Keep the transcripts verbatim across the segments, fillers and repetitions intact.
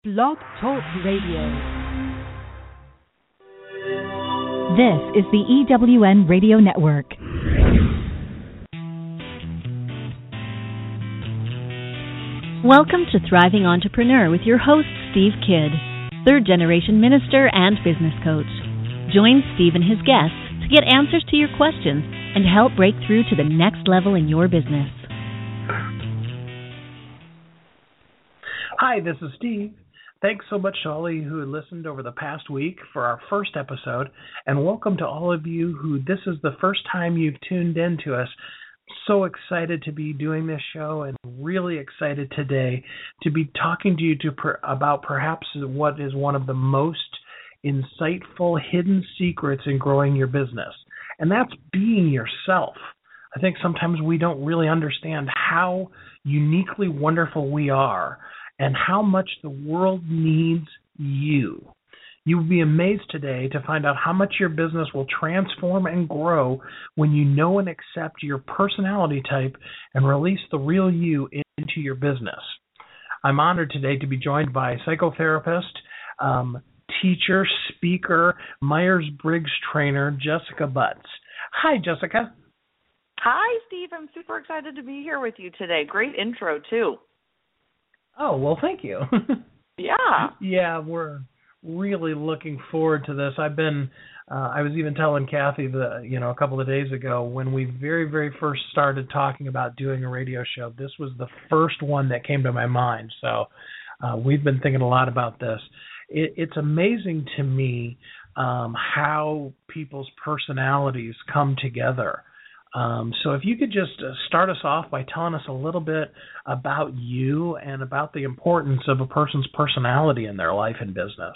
Blog Talk Radio. This is the E W N Radio Network. Welcome to Thriving Entrepreneur with your host, Steve Kidd, third-generation minister and business coach. Join Steve and his guests to get answers to your questions and help break through to the next level in your business. Hi, this is Steve. Thanks so much to all of you who listened over the past week for our first episode, and welcome to all of you who this is the first time you've tuned in to us. So excited to be doing this show and really excited today to be talking to you to per, about perhaps what is one of the most insightful hidden secrets in growing your business, and that's being yourself. I think sometimes we don't really understand how uniquely wonderful we are and how much the world needs you. You will be amazed today to find out how much your business will transform and grow when you know and accept your personality type and release the real you into your business. I'm honored today to be joined by psychotherapist, um, teacher, speaker, Myers-Briggs trainer, Jessica Butts. Hi, Jessica. Hi, Steve. I'm super excited to be here with you today. Great intro, too. Oh, well, thank you. Yeah. Yeah, we're really looking forward to this. I've been, uh, I was even telling Kathy, the, you know, a couple of days ago when we very, very first started talking about doing a radio show, this was the first one that came to my mind. So uh, we've been thinking a lot about this. It, it's amazing to me um, how people's personalities come together. Um, so if you could just uh, start us off by telling us a little bit about you and about the importance of a person's personality in their life and business.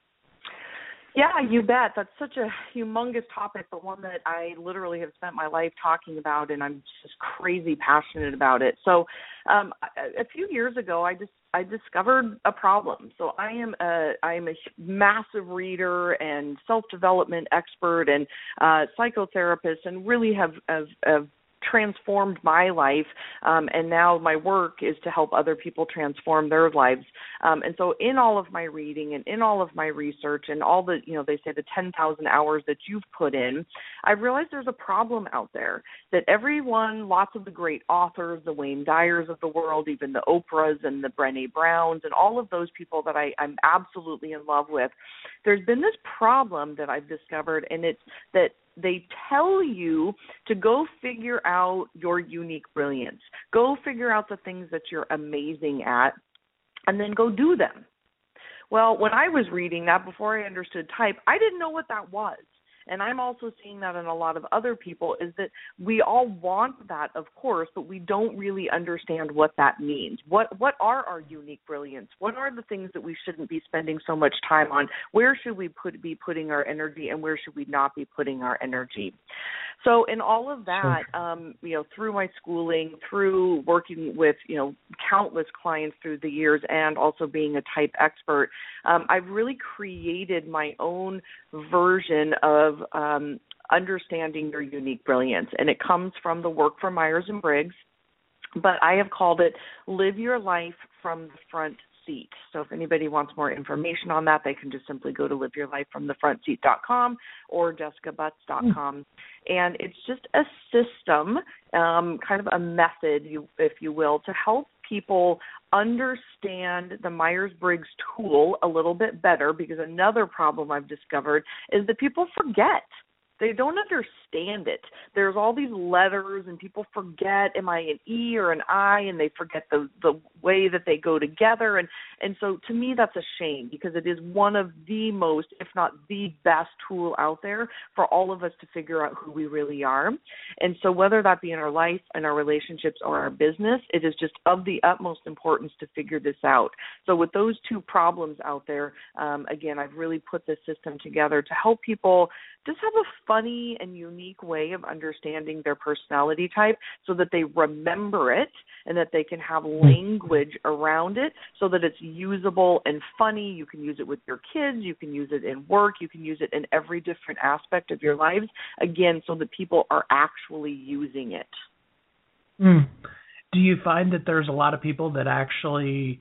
Yeah, you bet. That's such a humongous topic, but one that I literally have spent my life talking about, and I'm just crazy passionate about it. So um, a, a few years ago, I just I discovered a problem. So I am a I am a massive reader and self-development expert and uh, psychotherapist, and really have have, have transformed my life, um, and now my work is to help other people transform their lives. Um, and so in all of my reading and in all of my research and all the, you know, they say the ten thousand hours that you've put in, I've realized there's a problem out there that everyone, lots of the great authors, the Wayne Dyers of the world, even the Oprahs and the Brené Browns and all of those people that I, I'm absolutely in love with, there's been this problem that I've discovered, and it's that they tell you to go figure out your unique brilliance. Go figure out the things that you're amazing at, and then go do them. Well, when I was reading that, before I understood type, I didn't know what that was. And I'm also seeing that in a lot of other people, is that we all want that, of course, but we don't really understand what that means. What what are our unique brilliance? What are the things that we shouldn't be spending so much time on? Where should we put, be putting our energy, and where should we not be putting our energy? So in all of that, um, you know, through my schooling, through working with, you know, countless clients through the years, and also being a type expert, um, I've really created my own version of um, understanding your unique brilliance. And it comes from the work from Myers-Briggs, but I have called it Live Your Life from the Front Seat. So if anybody wants more information on that, they can just simply go to live your life from the front seat dot com or jessica butts dot com. And it's just a system, um, kind of a method, you, if you will, to help people understand the Myers-Briggs tool a little bit better, because another problem I've discovered is that people forget. They don't understand it. There's all these letters, and people forget, am I an E or an I, and they forget the, the way that they go together. And, and so to me, that's a shame, because it is one of the most, if not the best tool out there for all of us to figure out who we really are. And so whether that be in our life, in our relationships, or our business, it is just of the utmost importance to figure this out. So with those two problems out there, um, again, I've really put this system together to help people just have a funny and unique way of understanding their personality type, so that they remember it and that they can have language around it so that it's usable and funny. You can use it with your kids. You can use it in work. You can use it in every different aspect of your lives, again, so that people are actually using it. Mm. Do you find that there's a lot of people that actually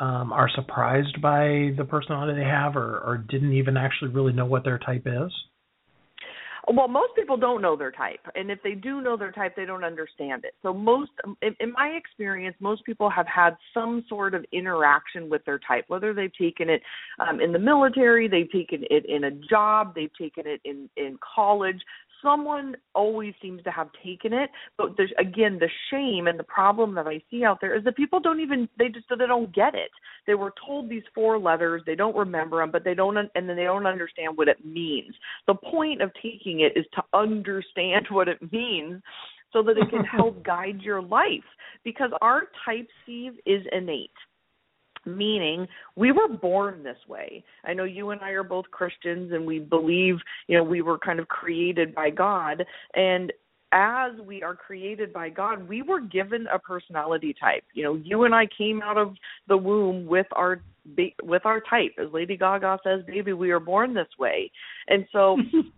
um, are surprised by the personality they have, or, or didn't even actually really know what their type is? Well, most people don't know their type, and if they do know their type, they don't understand it. So most, in, in my experience, most people have had some sort of interaction with their type, whether they've taken it um, in the military, they've taken it in a job, they've taken it in, in college. Someone always seems to have taken it, but there's, again, the shame and the problem that I see out there is that people don't even, they just, they don't get it. They were told these four letters, they don't remember them, but they don't, and then they don't understand what it means. The point of taking it is to understand what it means so that it can help guide your life, because our type, Steve, is innate. Meaning we were born this way. I know you and I are both Christians, and we believe, you know, we were kind of created by God. And as we are created by God, we were given a personality type. You know, you and I came out of the womb with our with our type. As Lady Gaga says, baby, we are born this way. And so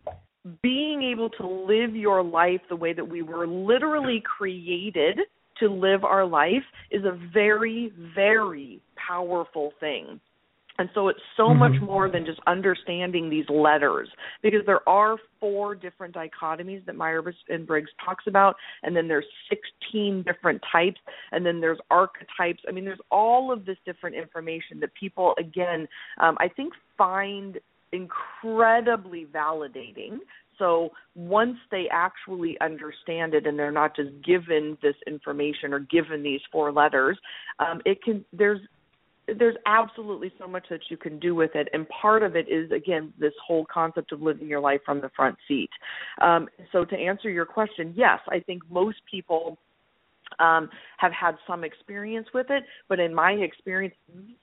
being able to live your life the way that we were literally created to live our life is a very, very powerful thing. And so it's so mm-hmm. much more than just understanding these letters, because there are four different dichotomies that Myers-Briggs talks about, and then there's sixteen different types, and then there's archetypes. I mean, there's all of this different information that people, again, um, I think find incredibly validating. So once they actually understand it and they're not just given this information or given these four letters, um, it can there's there's absolutely so much that you can do with it. And part of it is, again, this whole concept of living your life from the front seat. Um, so to answer your question, yes, I think most people Um, have had some experience with it, but in my experience,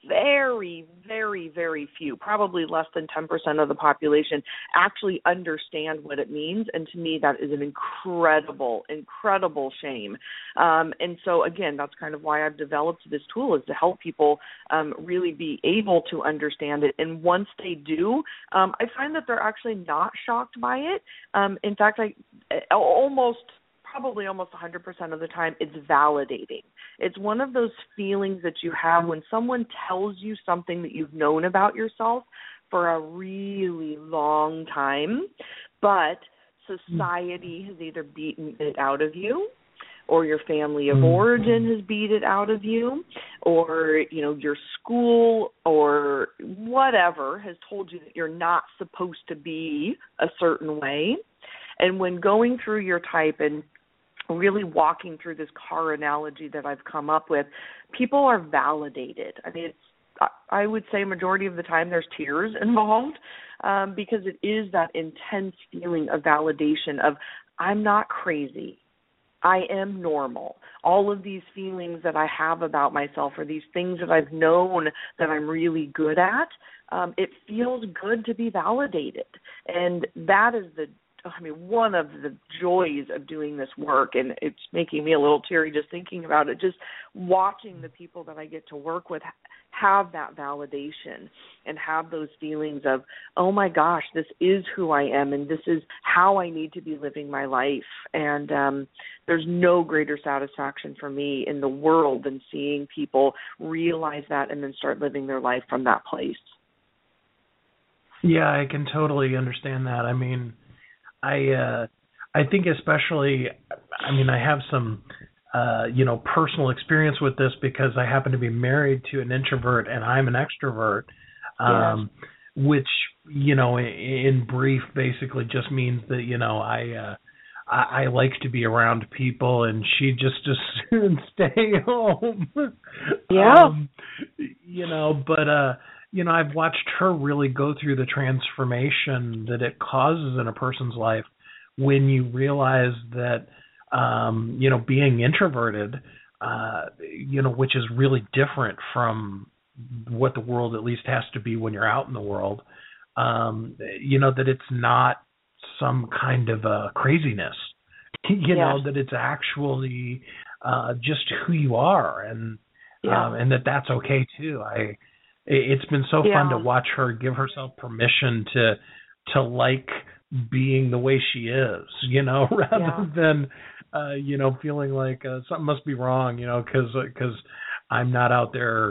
very, very, very few, probably less than ten percent of the population actually understand what it means. And to me, that is an incredible, incredible shame. Um, and so, again, that's kind of why I've developed this tool, is to help people um, really be able to understand it. And once they do, um, I find that they're actually not shocked by it. Um, in fact, I almost... probably almost one hundred percent of the time, it's validating. It's one of those feelings that you have when someone tells you something that you've known about yourself for a really long time, but society has either beaten it out of you, or your family of origin has beat it out of you, or, you know, your school or whatever has told you that you're not supposed to be a certain way. And when going through your type and really walking through this car analogy that I've come up with, people are validated. I mean, it's, I would say majority of the time there's tears involved, um, because it is that intense feeling of validation of, I'm not crazy. I am normal. All of these feelings that I have about myself, or these things that I've known that I'm really good at, um, it feels good to be validated. And that is the I mean, one of the joys of doing this work, and it's making me a little teary just thinking about it, just watching the people that I get to work with have that validation and have those feelings of, oh my gosh, this is who I am, and this is how I need to be living my life. And um, there's no greater satisfaction for me in the world than seeing people realize that and then start living their life from that place. Yeah, I can totally understand that. I mean, I uh, I think especially, I mean, I have some, uh, you know, personal experience with this because I happen to be married to an introvert and I'm an extrovert, um, yes. which, you know, in, in brief, basically just means that, you know, I, uh, I I like to be around people, and she just as soon stay home. Yeah. Um, you know, but uh. You know, I've watched her really go through the transformation that it causes in a person's life when you realize that, um, you know, being introverted, uh, you know, which is really different from what the world at least has to be when you're out in the world, um, you know, that it's not some kind of a craziness, you yeah. know, that it's actually uh, just who you are, and yeah. um, and that that's okay too. I. It's been so yeah. fun to watch her give herself permission to to like being the way she is, you know, rather yeah. than, uh, you know, feeling like uh, something must be wrong, you know, because because I'm not out there,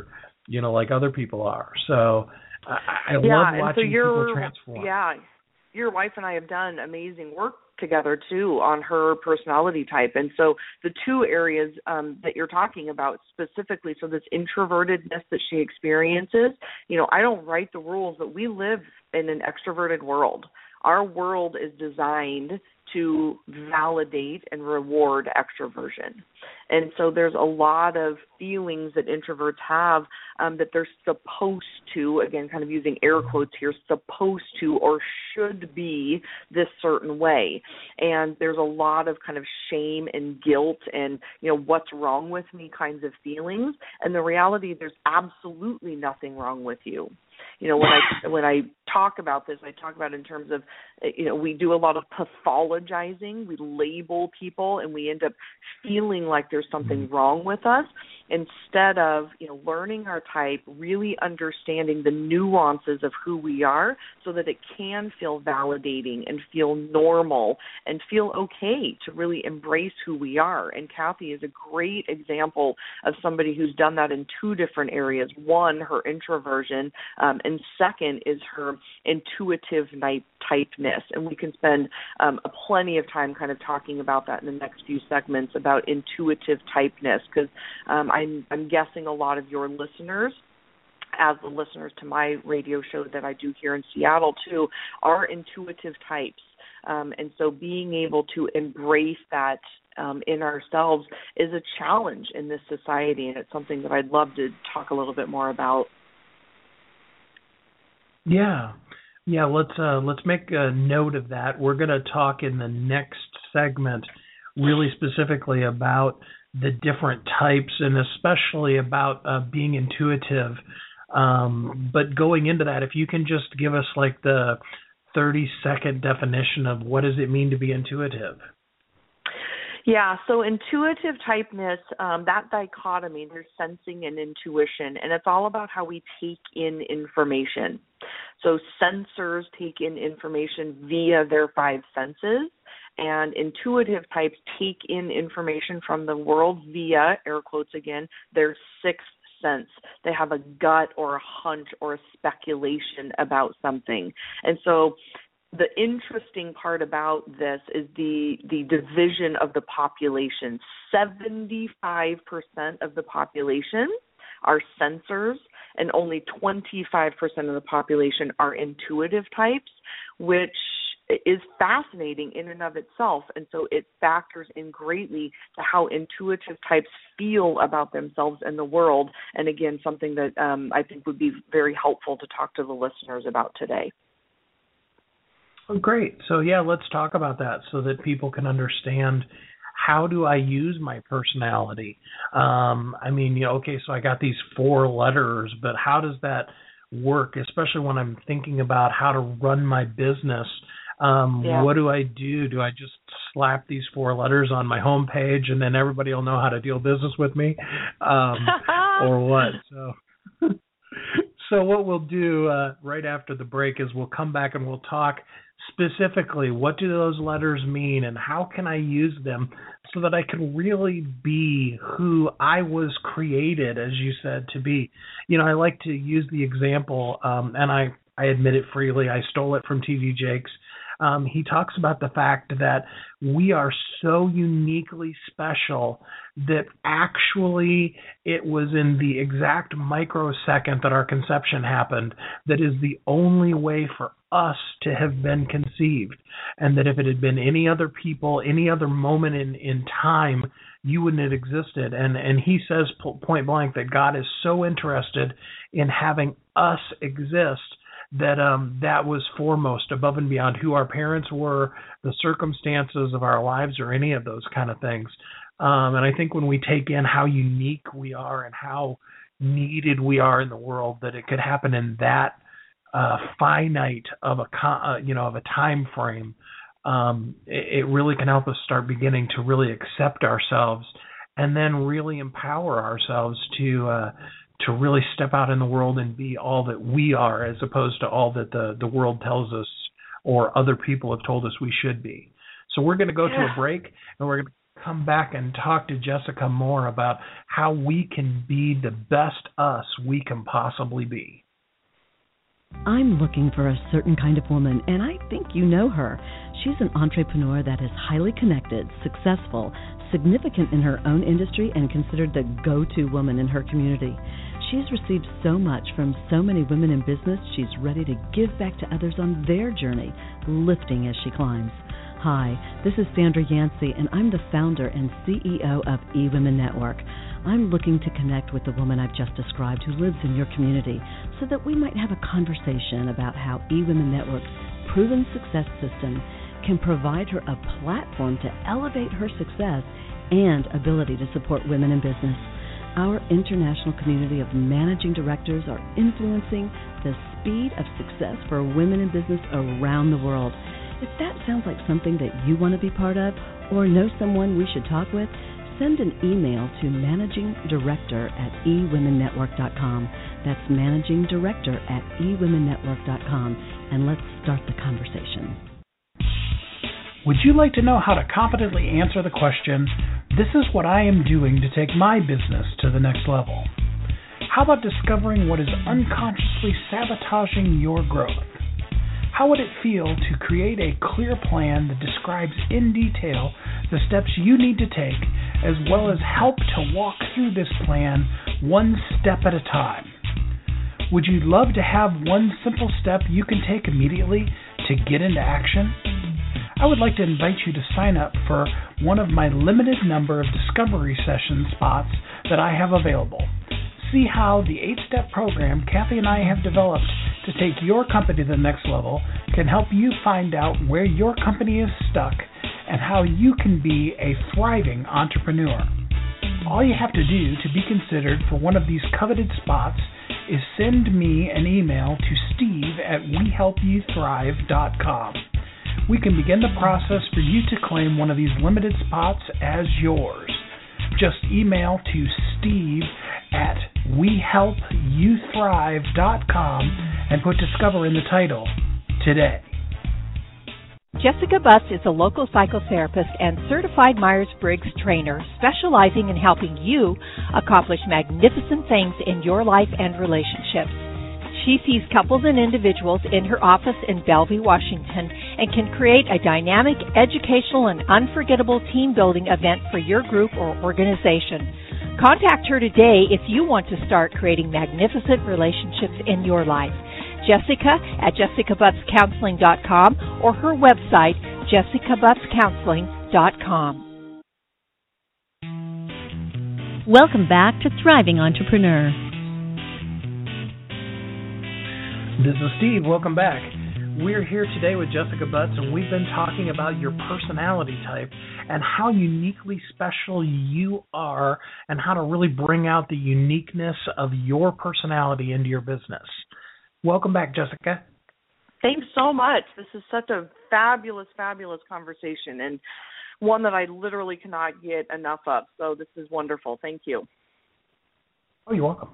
you know, like other people are. So I, I yeah, love and watching so you're, people transform. Yeah, your wife and I have done amazing work together too on her personality type, and so the two areas um, that you're talking about specifically, so this introvertedness that she experiences, you know, I don't write the rules, but we live in an extroverted world. Our world is designed to validate and reward extroversion. And so there's a lot of feelings that introverts have um, that they're supposed to, again, kind of using air quotes here, supposed to or should be this certain way. And there's a lot of kind of shame and guilt and, you know, what's wrong with me kinds of feelings. And the reality, there's absolutely nothing wrong with you. You know, when I when I talk about this, I talk about it in terms of, you know, we do a lot of pathologizing. We label people, and we end up feeling like there's something wrong with us instead of, you know, learning our type, really understanding the nuances of who we are so that it can feel validating and feel normal and feel okay to really embrace who we are. And Kathy is a great example of somebody who's done that in two different areas. One, her introversion, um, and second is her intuitive typeness. And we can spend um, a plenty of time kind of talking about that in the next few segments about intuitive typeness, because um, I'm, I'm guessing a lot of your listeners, as the listeners to my radio show that I do here in Seattle too, are intuitive types. Um, and so being able to embrace that um, in ourselves is a challenge in this society, and it's something that I'd love to talk a little bit more about. Yeah. Yeah, let's uh, let's make a note of that. We're going to talk in the next segment really specifically about the different types and especially about uh, being intuitive. Um, but going into that, if you can just give us like the thirty-second definition of what does it mean to be intuitive? Yeah, so intuitive typeness, um, that dichotomy, there's sensing and intuition, and it's all about how we take in information. So sensors take in information via their five senses, and intuitive types take in information from the world via, air quotes again, their sixth sense. They have a gut or a hunch or a speculation about something. And so the interesting part about this is the the division of the population. seventy-five percent of the population are sensors, and only twenty-five percent of the population are intuitive types, which is fascinating in and of itself. And so it factors in greatly to how intuitive types feel about themselves and the world. And again, something that um, I think would be very helpful to talk to the listeners about today. Oh, great. So, yeah, let's talk about that so that people can understand how do I use my personality. Um, I mean, you know, okay, so I got these four letters, but how does that work, especially when I'm thinking about how to run my business? Um, yeah. What do I do? Do I just slap these four letters on my homepage and then everybody will know how to deal business with me? Um, or what? So... So what we'll do uh, right after the break is we'll come back and we'll talk specifically what do those letters mean and how can I use them so that I can really be who I was created, as you said, to be. You know, I like to use the example, um, and I, I admit it freely, I stole it from T D Jakes. Um, he talks about the fact that we are so uniquely special that actually it was in the exact microsecond that our conception happened that is the only way for us to have been conceived. And that if it had been any other people, any other moment in, in time, you wouldn't have existed. And, and he says point blank that God is so interested in having us exist that um, that was foremost, above and beyond who our parents were, the circumstances of our lives, or any of those kind of things. Um, and I think when we take in how unique we are and how needed we are in the world, that it could happen in that uh, finite of a uh, you know of a time frame, um, it, it really can help us start beginning to really accept ourselves, and then really empower ourselves to. Uh, to really step out in the world and be all that we are as opposed to all that the, the world tells us or other people have told us we should be. So we're going to go yeah. to a break, and we're going to come back and talk to Jessica more about how we can be the best us we can possibly be. I'm looking for a certain kind of woman, and I think you know her. She's an entrepreneur that is highly connected, successful, significant in her own industry, and considered the go-to woman in her community. She's received so much from so many women in business, she's ready to give back to others on their journey, lifting as she climbs. Hi, this is Sandra Yancey, and I'm the founder and C E O of eWomen Network. I'm looking to connect with the woman I've just described who lives in your community so that we might have a conversation about how eWomen Network's proven success system can provide her a platform to elevate her success and ability to support women in business. Our international community of managing directors are influencing the speed of success for women in business around the world. If that sounds like something that you want to be part of or know someone we should talk with, send an email to managing director at e women network dot com. That's managing director at e women network dot com, and let's start the conversation. Would you like to know how to competently answer the question, this is what I am doing to take my business to the next level? How about discovering what is unconsciously sabotaging your growth? How would it feel to create a clear plan that describes in detail the steps you need to take, as well as help to walk through this plan one step at a time? Would you love to have one simple step you can take immediately to get into action? I would like to invite you to sign up for one of my limited number of discovery session spots that I have available. See how the eight-step program Kathy and I have developed to take your company to the next level can help you find out where your company is stuck and how you can be a thriving entrepreneur. All you have to do to be considered for one of these coveted spots is send me an email to steve at we help you thrive dot com. We can begin the process for you to claim one of these limited spots as yours. Just email to steve at we help you thrive dot com and put Discover in the title today. Jessica Butts is a local psychotherapist and certified Myers-Briggs trainer specializing in helping you accomplish magnificent things in your life and relationships. She sees couples and individuals in her office in Bellevue, Washington, and can create a dynamic, educational, and unforgettable team-building event for your group or organization. Contact her today if you want to start creating magnificent relationships in your life. Jessica at jessica butts counseling dot com or her website, jessica butts counseling dot com. Welcome back to Thriving Entrepreneur. This is Steve. Welcome back. We're here today with Jessica Butts, and we've been talking about your personality type and how uniquely special you are and how to really bring out the uniqueness of your personality into your business. Welcome back, Jessica. Thanks so much. This is such a fabulous, fabulous conversation and one that I literally cannot get enough of. So this is wonderful. Thank you. Oh, you're welcome.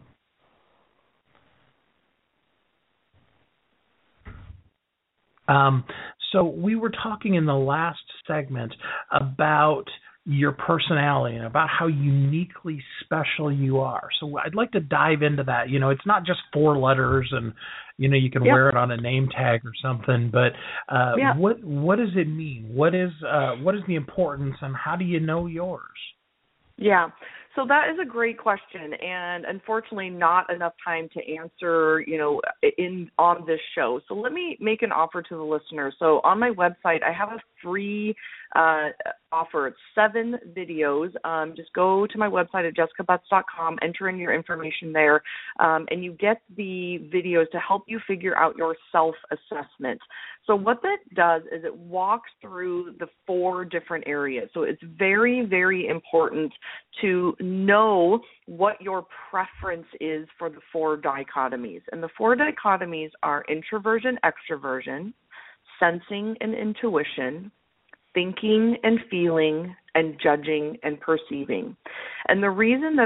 Um, so we were talking in the last segment about your personality and about how uniquely special you are. So I'd like to dive into that. You know, it's not just four letters and, you know, you can yeah. wear it on a name tag or something, but uh, yeah. what what does it mean? What is uh, what is the importance and how do you know yours? Yeah. So that is a great question, and unfortunately not enough time to answer, you know, in on this show. So let me make an offer to the listener. So on my website, I have a free uh, offer. It's seven videos. Um, just go to my website at jessica butts dot com, enter in your information there, um, and you get the videos to help you figure out your self-assessment. So what that does is it walks through the four different areas. So it's very, very important to know what your preference is for the four dichotomies. And the four dichotomies are introversion, extroversion, sensing and intuition, thinking and feeling, and judging and perceiving. And the reason that it's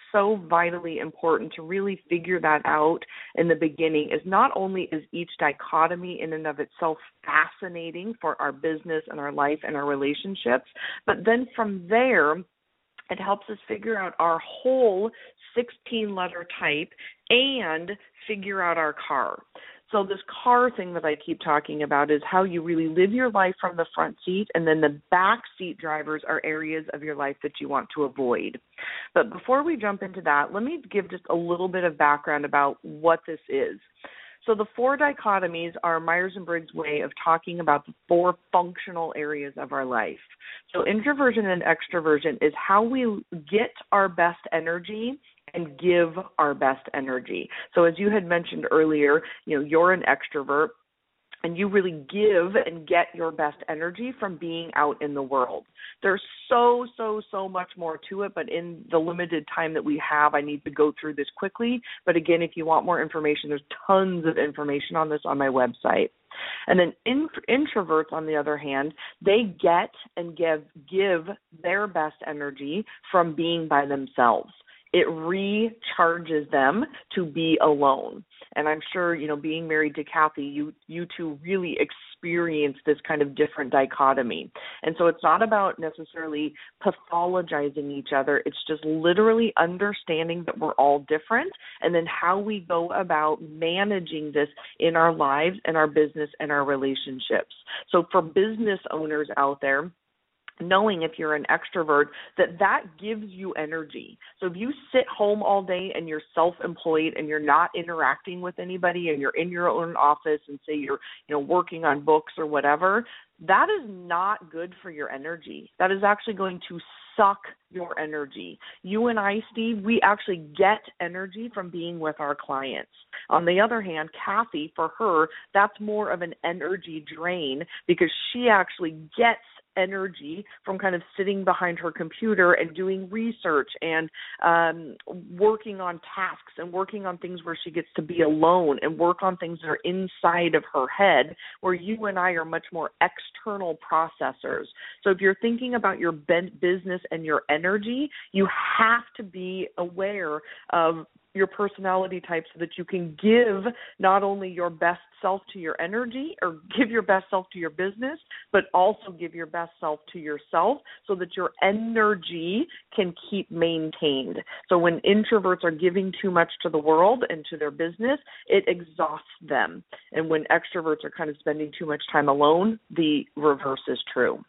so vitally important to really figure that out in the beginning. Is not only is each dichotomy in and of itself fascinating for our business and our life and our relationships, but then from there, it helps us figure out our whole sixteen-letter type and figure out our car. So this car thing that I keep talking about is how you really live your life from the front seat, and then the back seat drivers are areas of your life that you want to avoid. But before we jump into that, let me give just a little bit of background about what this is. So the four dichotomies are Myers-Briggs' way of talking about the four functional areas of our life. So introversion and extroversion is how we get our best energy and give our best energy. So as you had mentioned earlier, you know, you're an extrovert, and you really give and get your best energy from being out in the world. There's so, so, so much more to it, but in the limited time that we have, I need to go through this quickly. But again, if you want more information, there's tons of information on this on my website. And then in, introverts, on the other hand, they get and give give their best energy from being by themselves. It recharges them to be alone. And I'm sure, you know, being married to Kathy, you you two really experience this kind of different dichotomy. And so it's not about necessarily pathologizing each other. It's just literally understanding that we're all different, and then how we go about managing this in our lives and our business and our relationships. So for business owners out there, knowing if you're an extrovert, that that gives you energy. So if you sit home all day and you're self-employed and you're not interacting with anybody and you're in your own office and say you're, you know, working on books or whatever, that is not good for your energy. That is actually going to suck your energy. You and I, Steve, we actually get energy from being with our clients. On the other hand, Kathy, for her, that's more of an energy drain because she actually gets energy from kind of sitting behind her computer and doing research and um, working on tasks and working on things where she gets to be alone and work on things that are inside of her head, where you and I are much more external processors. So if you're thinking about your business and your energy, you have to be aware of your personality type so that you can give not only your best self to your energy or give your best self to your business, but also give your best self to yourself so that your energy can keep maintained. So when introverts are giving too much to the world and to their business, it exhausts them. And when extroverts are kind of spending too much time alone, the reverse is true.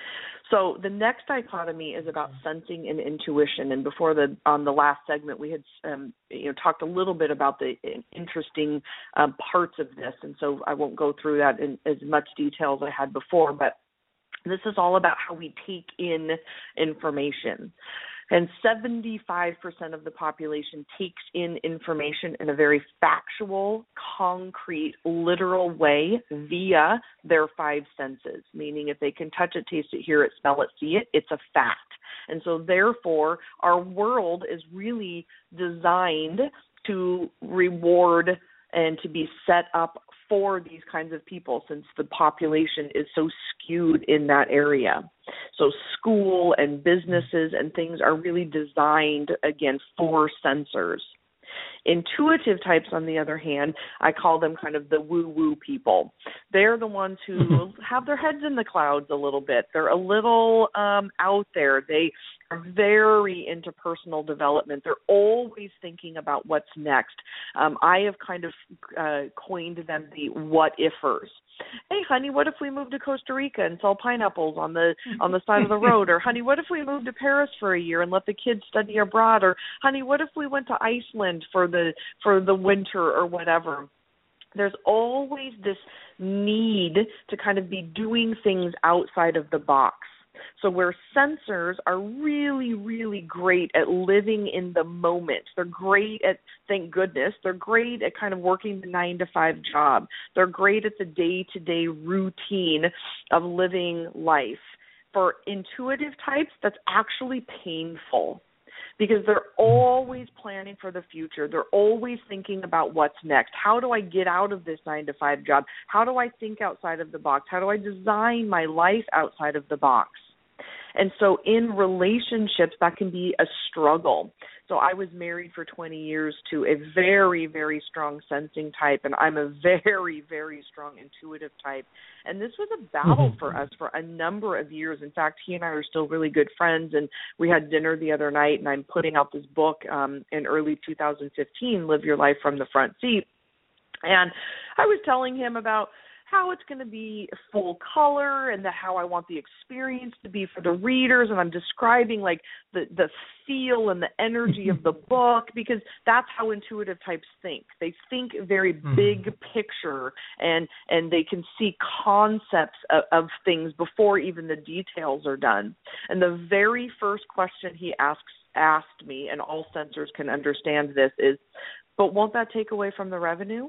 So the next dichotomy is about sensing and intuition. And before the on the last segment, we had um, you know talked a little bit about the interesting um, parts of this, and so I won't go through that in as much detail as I had before. But this is all about how we take in information. And seventy-five percent of the population takes in information in a very factual, concrete, literal way via their five senses, meaning if they can touch it, taste it, hear it, smell it, see it, it's a fact. And so therefore, our world is really designed to reward and to be set up for these kinds of people, since the population is so skewed in that area. So school and businesses and things are really designed, again, for sensors. Intuitive types, on the other hand, I call them kind of the woo-woo people. They're the ones who have their heads in the clouds a little bit. They're a little um, out there. They are very into personal development. They're always thinking about what's next. Um, I have kind of uh, coined them the what-ifers. Hey, honey, what if we moved to Costa Rica and sell pineapples on the on the side of the road? Or, honey, what if we moved to Paris for a year and let the kids study abroad? Or, honey, what if we went to Iceland for the for the winter or whatever? There's always this need to kind of be doing things outside of the box. So where sensors are really, really great at living in the moment. They're great at, thank goodness, they're great at kind of working the nine to five job. They're great at the day-to-day routine of living life. For intuitive types, that's actually painful, because they're always planning for the future. They're always thinking about what's next. How do I get out of this nine to five job? How do I think outside of the box? How do I design my life outside of the box? And so in relationships, that can be a struggle. So I was married for twenty years to a very, very strong sensing type, and I'm a very, very strong intuitive type. And this was a battle mm-hmm. for us for a number of years. In fact, he and I are still really good friends, and we had dinner the other night, and I'm putting out this book um, in early two thousand fifteen, Live Your Life from the Front Seat. And I was telling him about how it's going to be full color and the, how I want the experience to be for the readers. And I'm describing like the, the feel and the energy of the book, because that's how intuitive types think. They think very big mm. picture, and, and they can see concepts of, of things before even the details are done. And the very first question he asks, asked me, and all sensors can understand this, is, but won't that take away from the revenue?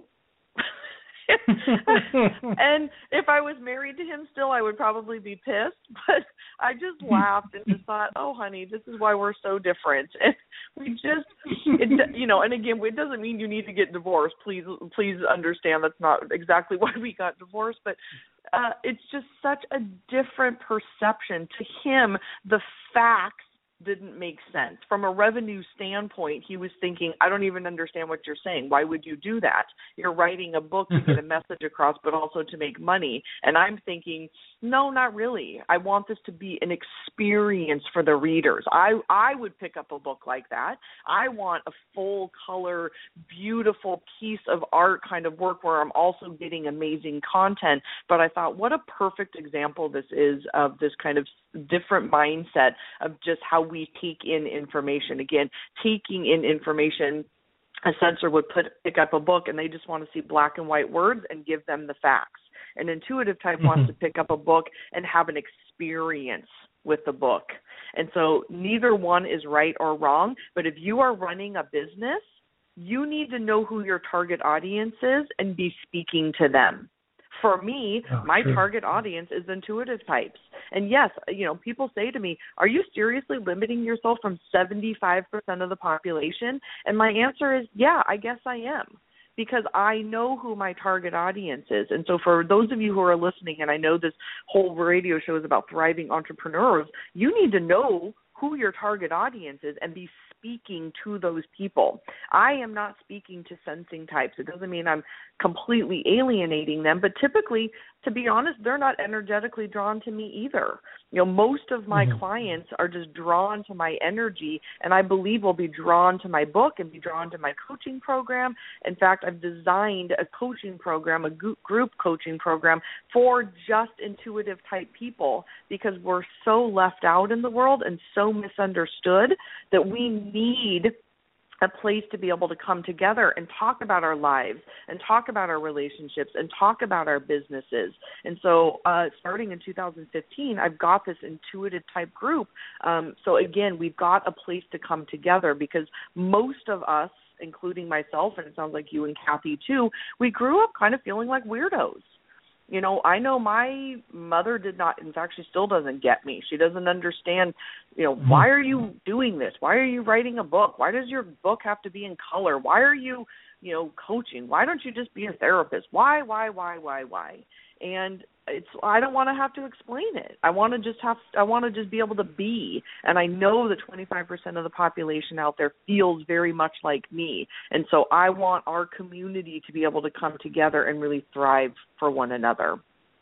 And if I was married to him still, I would probably be pissed, but I just laughed and just thought, oh, honey, this is why we're so different. And we just, it, you know, and again, it doesn't mean you need to get divorced. Please, please understand that's not exactly why we got divorced, but uh, it's just such a different perception. To him, the facts didn't make sense. From a revenue standpoint, he was thinking, I don't even understand what you're saying. Why would you do that? You're writing a book to get a message across, but also to make money. And I'm thinking, no, not really. I want this to be an experience for the readers. I, I would pick up a book like that. I want a full color, beautiful piece of art kind of work where I'm also getting amazing content. But I thought, what a perfect example this is of this kind of different mindset of just how we take in information. Again, taking in information, a sensor would put pick up a book and they just want to see black and white words and give them the facts. An intuitive type mm-hmm. wants to pick up a book and have an experience with the book. And so neither one is right or wrong, but if you are running a business, you need to know who your target audience is and be speaking to them. For me, oh, my true. target audience is intuitive types. And yes, you know, people say to me, are you seriously limiting yourself from seventy-five percent of the population? And my answer is, yeah, I guess I am, because I know who my target audience is. And so for those of you who are listening, and I know this whole radio show is about thriving entrepreneurs, you need to know who your target audience is and be speaking to those people. I am not speaking to sensing types. It doesn't mean I'm completely alienating them, but typically, to be honest, they're not energetically drawn to me either. You know, most of my mm-hmm. clients are just drawn to my energy, and I believe will be drawn to my book and be drawn to my coaching program. In fact, I've designed a coaching program, a group coaching program for just intuitive type people, because we're so left out in the world and so misunderstood that we need a place to be able to come together and talk about our lives and talk about our relationships and talk about our businesses. And so uh, starting in two thousand fifteen, I've got this intuitive type group. Um, so again, we've got a place to come together, because most of us, including myself, and it sounds like you and Kathy too, we grew up kind of feeling like weirdos. You know, I know my mother did not, in fact, she still doesn't get me. She doesn't understand, you know, why are you doing this? Why are you writing a book? Why does your book have to be in color? Why are you, you know, coaching? Why don't you just be a therapist? Why, why, why, why, why? And it's, I don't want to have to explain it. I want to just have, I want to just be able to be. And I know that twenty-five percent of the population out there feels very much like me. And so I want our community to be able to come together and really thrive for one another.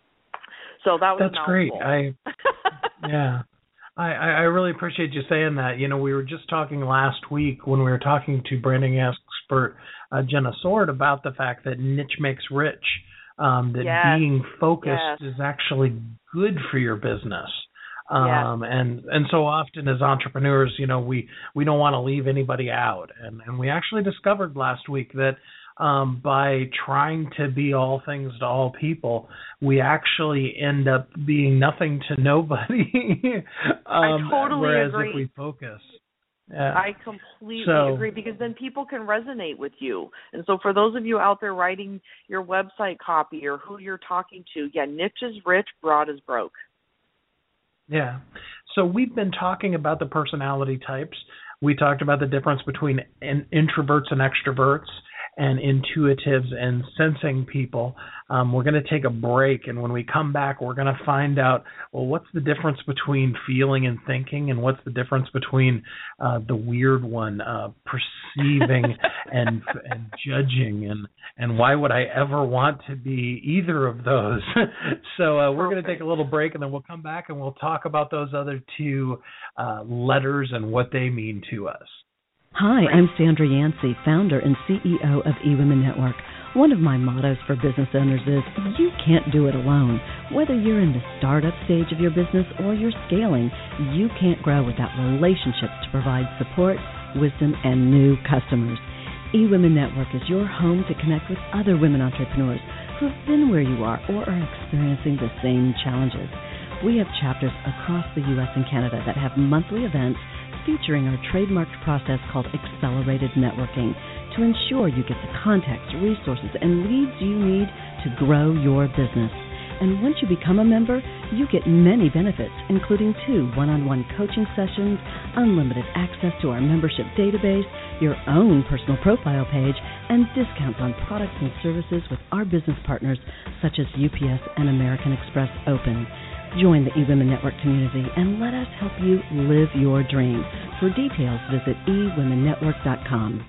So that was That's great. I, yeah. I, I really appreciate you saying that. You know, we were just talking last week when we were talking to branding expert uh, Jenna Sword about the fact that niche makes rich. Um, that yes. being focused yes. is actually good for your business. Um, yes. and, and so often as entrepreneurs, you know, we, we don't want to leave anybody out. And, and we actually discovered last week that um, by trying to be all things to all people, we actually end up being nothing to nobody. um, I totally whereas agree. if we focus. Yeah. I completely so, agree, because then people can resonate with you. And so for those of you out there writing your website copy or who you're talking to, yeah, niche is rich, broad is broke. Yeah. So we've been talking about the personality types. We talked about the difference between in, introverts and extroverts. and intuitives and sensing people. Um, we're going to take a break, and when we come back, we're going to find out, well, what's the difference between feeling and thinking, and what's the difference between uh, the weird one, uh, perceiving and, and judging, and, and why would I ever want to be either of those? So uh, we're going to take a little break, and then we'll come back, and we'll talk about those other two uh, letters and what they mean to us. Hi, I'm Sandra Yancey, founder and C E O of eWomen Network. One of my mottos for business owners is, you can't do it alone. Whether you're in the startup stage of your business or you're scaling, you can't grow without relationships to provide support, wisdom, and new customers. eWomen Network is your home to connect with other women entrepreneurs who have been where you are or are experiencing the same challenges. We have chapters across the U S and Canada that have monthly events featuring our trademarked process called Accelerated Networking to ensure you get the contacts, resources, and leads you need to grow your business. And once you become a member, you get many benefits, including two one-on-one coaching sessions, unlimited access to our membership database, your own personal profile page, and discounts on products and services with our business partners such as U P S and American Express Open. Join the eWomen Network community and let us help you live your dream. For details, visit e women network dot com.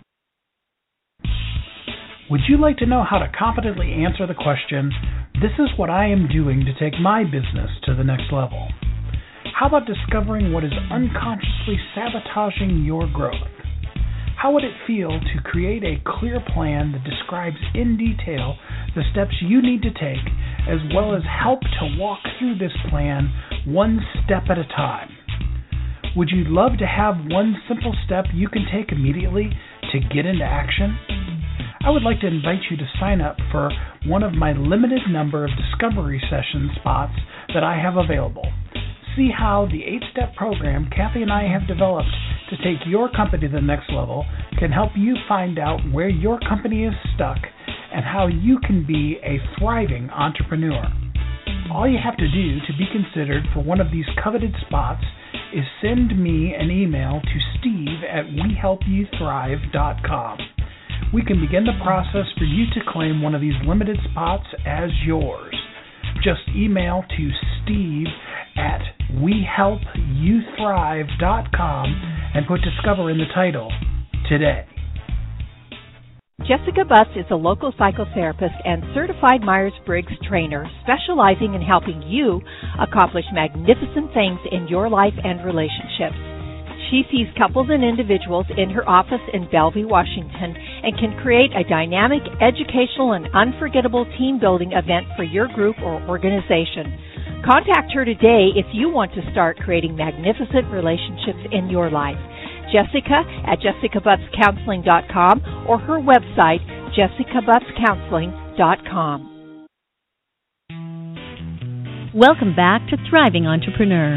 Would you like to know how to confidently answer the question, this is what I am doing to take my business to the next level? How about discovering what is unconsciously sabotaging your growth? How would it feel to create a clear plan that describes in detail the steps you need to take, as well as help to walk through this plan one step at a time? Would you love to have one simple step you can take immediately to get into action? I would like to invite you to sign up for one of my limited number of discovery session spots that I have available. See how the eight-step program Kathy and I have developed to take your company to the next level can help you find out where your company is stuck and how you can be a thriving entrepreneur. All you have to do to be considered for one of these coveted spots is send me an email to steve at we help you thrive dot com. We can begin the process for you to claim one of these limited spots as yours. Just email to steve at we help you thrive dot com and put Discover in the title today. Jessica Butts is a local psychotherapist and certified Myers-Briggs trainer specializing in helping you accomplish magnificent things in your life and relationships. She sees couples and individuals in her office in Bellevue, Washington, and can create a dynamic, educational, and unforgettable team-building event for your group or organization. Contact her today if you want to start creating magnificent relationships in your life. Jessica at jessica butts counseling dot com or her website, jessica butts counseling dot com. Welcome back to Thriving Entrepreneur.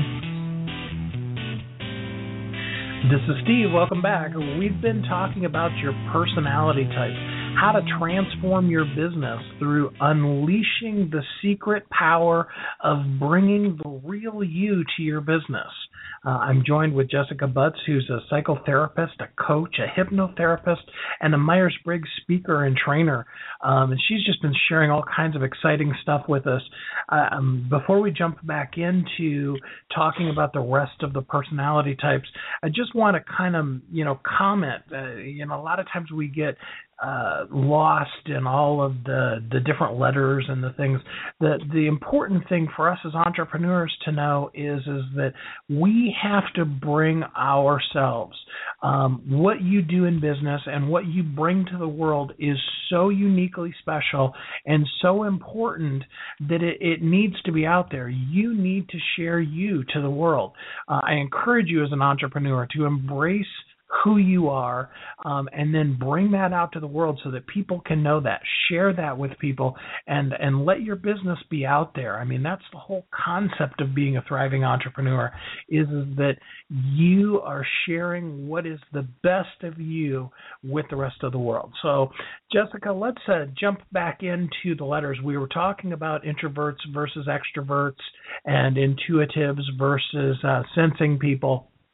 This is Steve. Welcome back. We've been talking about your personality types, how to transform your business through unleashing the secret power of bringing the real you to your business. Uh, I'm joined with Jessica Butts, who's a psychotherapist, a coach, a hypnotherapist, and a Myers-Briggs speaker and trainer. Um, and she's just been sharing all kinds of exciting stuff with us. Uh, um, before we jump back into talking about the rest of the personality types, I just want to kind of, you know, comment. Uh, you know, a lot of times we get uh, lost in all of the, the different letters and the things. The the important thing for us as entrepreneurs to know is is that we have to bring ourselves. Um, what you do in business and what you bring to the world is so uniquely special and so important that it, it needs to be out there. You need to share you to the world. Uh, I encourage you as an entrepreneur to embrace who you are, um, and then bring that out to the world so that people can know that. Share that with people, and and let your business be out there. I mean, that's the whole concept of being a thriving entrepreneur, is, is that you are sharing what is the best of you with the rest of the world. So, Jessica, let's uh, jump back into the letters. We were talking about introverts versus extroverts and intuitives versus uh, sensing people.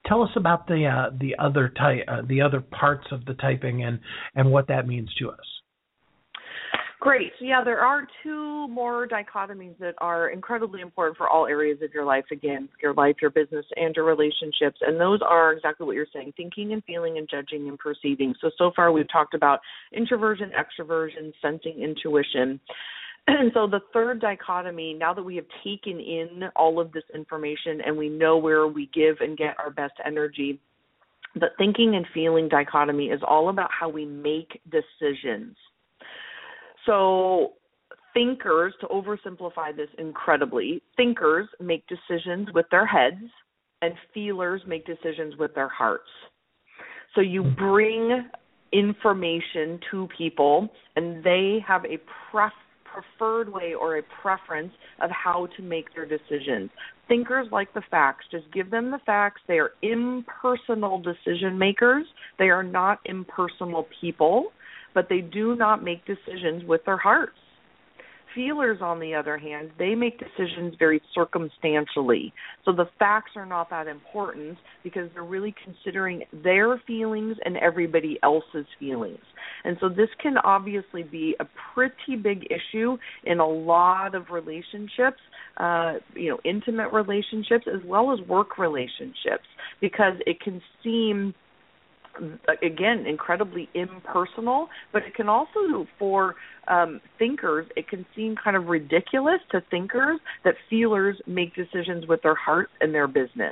tell us about the uh, the other ty- uh, the other parts of the typing and, and what that means to us. Great. So, yeah, there are two more dichotomies that are incredibly important for all areas of your life. Again, your life, your business, and your relationships. And those are exactly what you're saying, thinking and feeling and judging and perceiving. So, so far we've talked about introversion, extroversion, sensing, intuition. And so the third dichotomy, now that we have taken in all of this information and we know where we give and get our best energy, the thinking and feeling dichotomy is all about how we make decisions. So thinkers, to oversimplify this incredibly, thinkers make decisions with their heads and feelers make decisions with their hearts. So you bring information to people and they have a pref- preferred way or a preference of how to make their decisions. Thinkers like the facts. Just give them the facts. They are impersonal decision makers. They are not impersonal people, but they do not make decisions with their hearts. Feelers, on the other hand, they make decisions very circumstantially. So the facts are not that important because they're really considering their feelings and everybody else's feelings. And so this can obviously be a pretty big issue in a lot of relationships, uh, you know, intimate relationships as well as work relationships, because it can seem, again, incredibly impersonal, but it can also, for um, thinkers, it can seem kind of ridiculous to thinkers that feelers make decisions with their hearts and their business.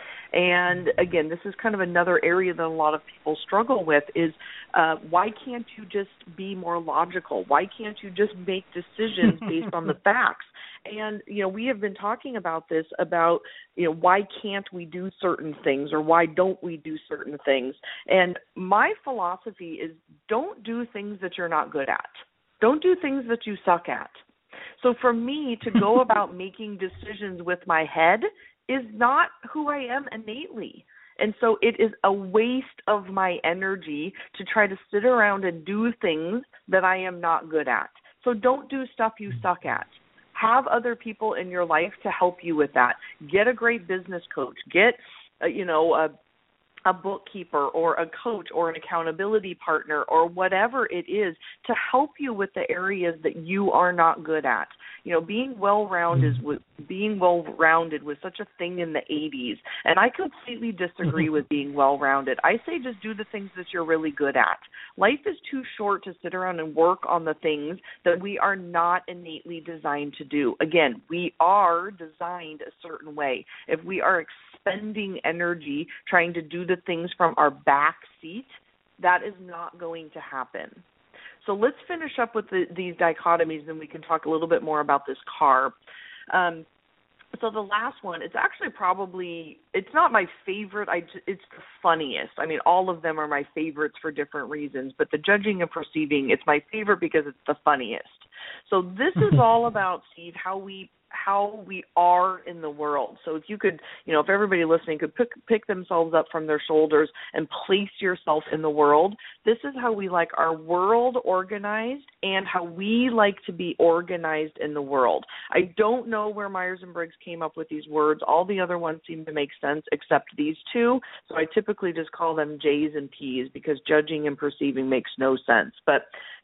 And again, this is kind of another area that a lot of people struggle with is uh, why can't you just be more logical? Why can't you just make decisions based on the facts? And, you know, we have been talking about this about, you know, why can't we do certain things or why don't we do certain things? And my philosophy is don't do things that you're not good at. Don't do things that you suck at. So for me to go about making decisions with my head is not who I am innately. And so it is a waste of my energy to try to sit around and do things that I am not good at. So don't do stuff you suck at. Have other people in your life to help you with that. Get a great business coach. Get, uh, you know, a, a bookkeeper or a coach or an accountability partner or whatever it is to help you with the areas that you are not good at. You know, being well-rounded is being well-rounded was such a thing in the eighties, and I completely disagree with being well-rounded. I say just do the things that you're really good at. Life is too short to sit around and work on the things that we are not innately designed to do. Again, we are designed a certain way. If we are expending energy trying to do the things from our back seat, that is not going to happen. So let's finish up with the, these dichotomies, and we can talk a little bit more about this car. Um, so the last one, it's actually probably, it's not my favorite, I, it's the funniest. I mean, all of them are my favorites for different reasons, but the judging and perceiving, it's my favorite because it's the funniest. So this is all about, Steve, how we how we are in the world. So if you could, you know, if everybody listening could pick, pick themselves up from their shoulders and place yourself in the world, this is how we like our world organized and how we like to be organized in the world. I don't know where Myers and Briggs came up with these words. All the other ones seem to make sense except these two. So I typically just call them J's and P's because judging and perceiving makes no sense. But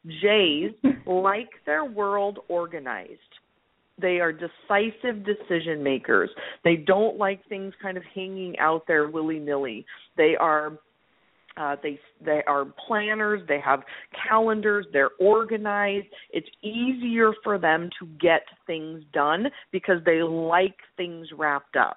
J's like their world organized. They are decisive decision makers. They don't like things kind of hanging out there willy-nilly. They are uh, they they are planners. They have calendars. They're organized. It's easier for them to get things done because they like things wrapped up.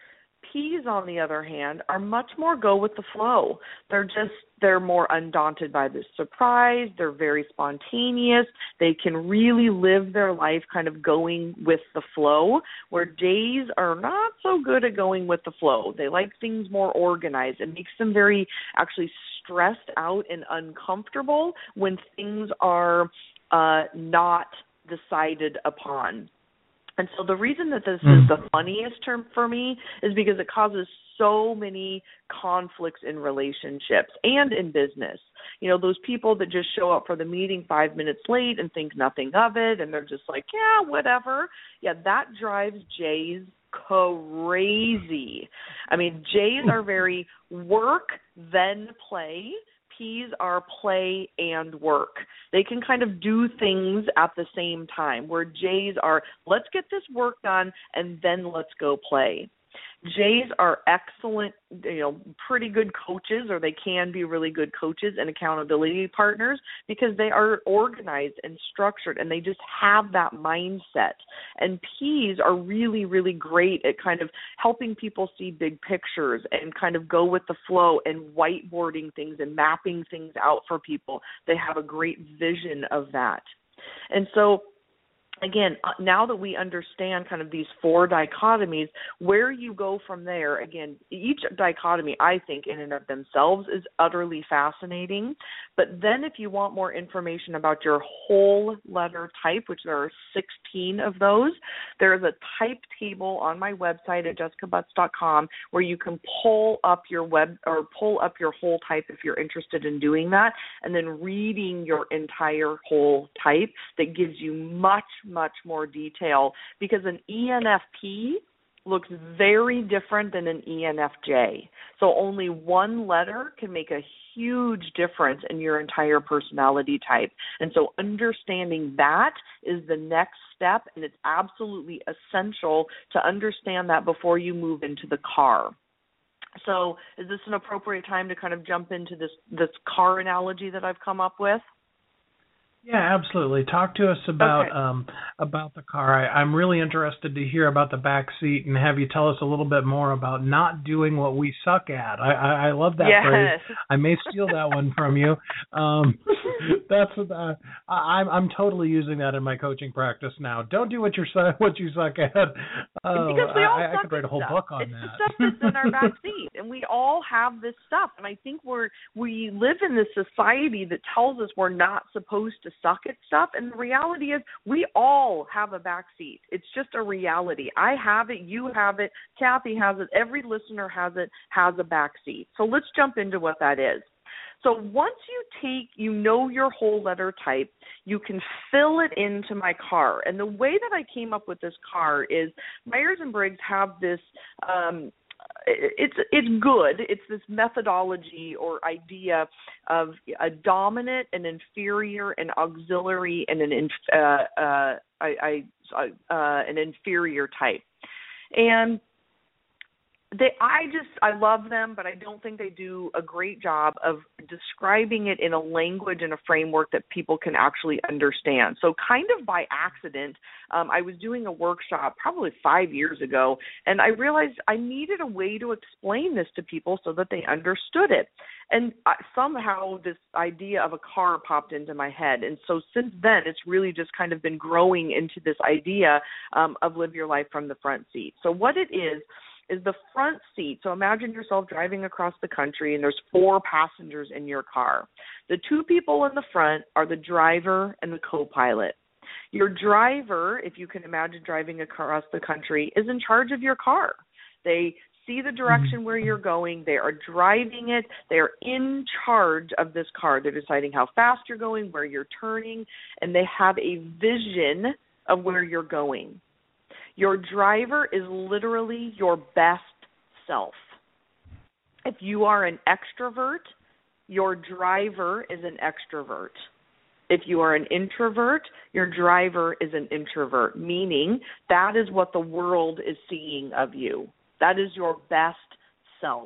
P's, on the other hand, are much more go with the flow. They're just, they're more undaunted by the surprise. They're very spontaneous. They can really live their life kind of going with the flow, where J's are not so good at going with the flow. They like things more organized. It makes them very actually stressed out and uncomfortable when things are uh, not decided upon. And so the reason that this mm. is the funniest term for me is because it causes so many conflicts in relationships and in business. You know, those people that just show up for the meeting five minutes late and think nothing of it, and they're just like, yeah, whatever. Yeah, that drives J's crazy. I mean, J's are very work, then play. P's are play and work. They can kind of do things at the same time, where J's are, let's get this work done and then let's go play. J's are excellent, you know, pretty good coaches, or they can be really good coaches and accountability partners, because they are organized and structured and they just have that mindset. And P's are really, really great at kind of helping people see big pictures and kind of go with the flow and whiteboarding things and mapping things out for people. They have a great vision of that. And so, again, now that we understand kind of these four dichotomies, where you go from there, again, each dichotomy, I think, in and of themselves is utterly fascinating. But then if you want more information about your whole letter type, which there are sixteen of those, there is a type table on my website at jessica butts dot com where you can pull up your web or pull up your whole type if you're interested in doing that, and then reading your entire whole type that gives you much, much more detail, because an E N F P looks very different than an E N F J. So only one letter can make a huge difference in your entire personality type. And so understanding that is the next step, and it's absolutely essential to understand that before you move into the car. So is this an appropriate time to kind of jump into this, this car analogy that I've come up with? Yeah, absolutely. Talk to us about okay. um, about the car. I, I'm really interested to hear about the back seat and have you tell us a little bit more about not doing what we suck at. I, I, I love that yes. phrase. I may steal that one from you. Um, that's uh, I, I'm I'm totally using that in my coaching practice now. Don't do what you're what you suck at. Oh, because we all I, suck I could write a whole stuff. book on it's that. It's the stuff that's in our back seat, and we all have this stuff. And I think we're we live in this society that tells us we're not supposed to suck at stuff, and the reality is we all have a back seat. It's just a reality. I have it, you have it, Kathy has it, every listener has it, has a back seat. So let's jump into what that is. So once you take, you know your whole letter type, you can fill it into my car. And the way that I came up with this car is Myers-Briggs have this um, It's it's good. It's this methodology or idea of a dominant, an inferior, an auxiliary, and an uh, uh, I, I, uh, an inferior type. And they, I just, I love them, but I don't think they do a great job of describing it in a language and a framework that people can actually understand. So kind of by accident, um, I was doing a workshop probably five years ago, and I realized I needed a way to explain this to people so that they understood it. And I, somehow this idea of a car popped into my head. And so since then, it's really just kind of been growing into this idea um, of live your life from the front seat. So what it is, is the front seat. So imagine yourself driving across the country and there's four passengers in your car. The two people in the front are the driver and the co-pilot. Your driver, if you can imagine driving across the country, is in charge of your car. They see the direction where you're going. They are driving it. They are in charge of this car. They're deciding how fast you're going, where you're turning, and they have a vision of where you're going. Your driver is literally your best self. If you are an extrovert, your driver is an extrovert. If you are an introvert, your driver is an introvert, meaning that is what the world is seeing of you. That is your best self.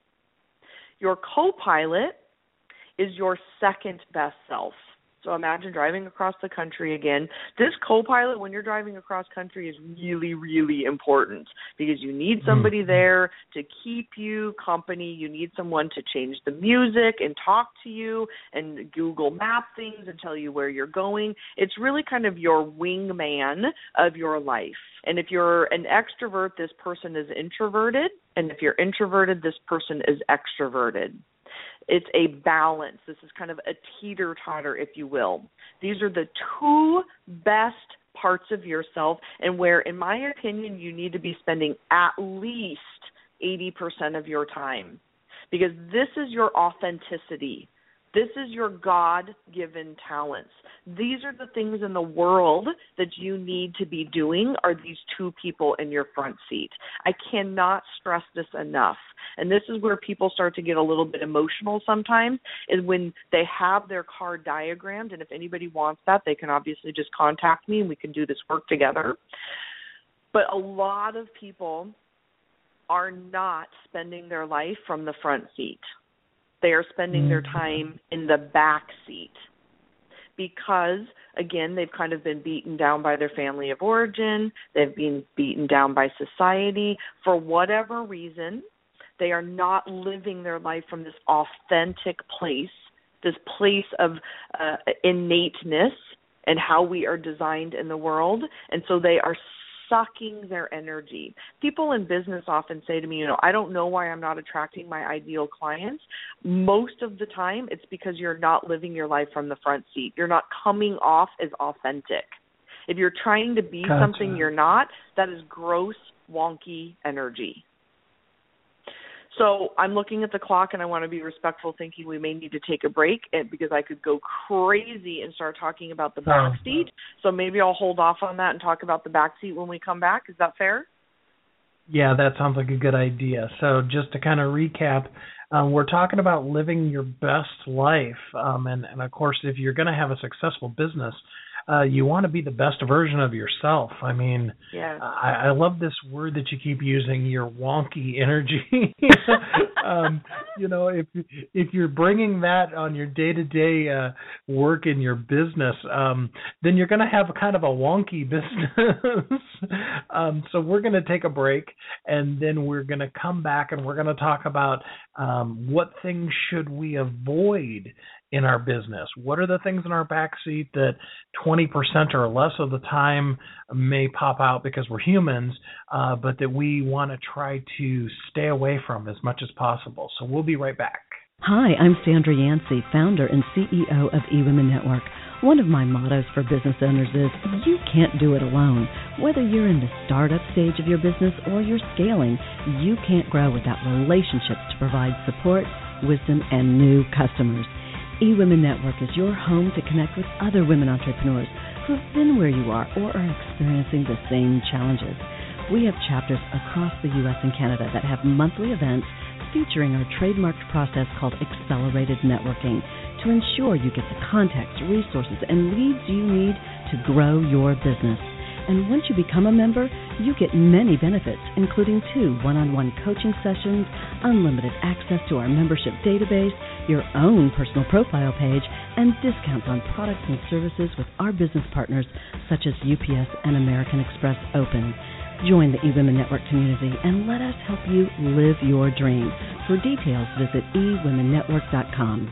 Your co-pilot is your second best self. So imagine driving across the country again. This co-pilot, when you're driving across country, is really, really important because you need somebody there to keep you company. You need someone to change the music and talk to you and Google map things and tell you where you're going. It's really kind of your wingman of your life. And if you're an extrovert, this person is introverted. And if you're introverted, this person is extroverted. It's a balance. This is kind of a teeter-totter, if you will. These are the two best parts of yourself and where, in my opinion, you need to be spending at least eighty percent of your time because this is your authenticity. This is your God-given talents. These are the things in the world that you need to be doing are these two people in your front seat. I cannot stress this enough. And this is where people start to get a little bit emotional sometimes, is when they have their card diagrammed. And if anybody wants that, they can obviously just contact me and we can do this work together. But a lot of people are not spending their life from the front seat. They are spending their time in the back seat because, again, they've kind of been beaten down by their family of origin. They've been beaten down by society. For whatever reason, they are not living their life from this authentic place, this place of uh, innateness and how we are designed in the world. And so they are sucking their energy. People in business often say to me, you know, I don't know why I'm not attracting my ideal clients. Most of the time, it's because you're not living your life from the front seat. You're not coming off as authentic. If you're trying to be gotcha. something you're not, that is gross, wonky energy. So I'm looking at the clock, and I want to be respectful, thinking we may need to take a break because I could go crazy and start talking about the back oh. seat. So maybe I'll hold off on that and talk about the back seat when we come back. Is that fair? Yeah, that sounds like a good idea. So just to kind of recap, um, we're talking about living your best life. Um, and, and, of course, if you're going to have a successful business, Uh, you want to be the best version of yourself. I mean, yeah. I, I love this word that you keep using, your wonky energy. um, you know, if if you're bringing that on your day-to-day uh, work in your business, um, then you're going to have a kind of a wonky business. um, so we're going to take a break, and then we're going to come back, and we're going to talk about um, what things should we avoid in our business. What are the things in our backseat that twenty percent or less of the time may pop out because we're humans, uh, but that we want to try to stay away from as much as possible. So we'll be right back. Hi, I'm Sandra Yancey, founder and C E O of eWomen Network. One of my mottos for business owners is, you can't do it alone. Whether you're in the startup stage of your business or you're scaling, you can't grow without relationships to provide support, wisdom, and new customers. eWomen Network is your home to connect with other women entrepreneurs who have been where you are or are experiencing the same challenges. We have chapters across the U S and Canada that have monthly events featuring our trademarked process called Accelerated Networking to ensure you get the contacts, resources, and leads you need to grow your business. And once you become a member, you get many benefits, including two one-on-one coaching sessions, unlimited access to our membership database, your own personal profile page, and discounts on products and services with our business partners such as U P S and American Express Open. Join the eWomen Network community and let us help you live your dream. For details, visit e women network dot com.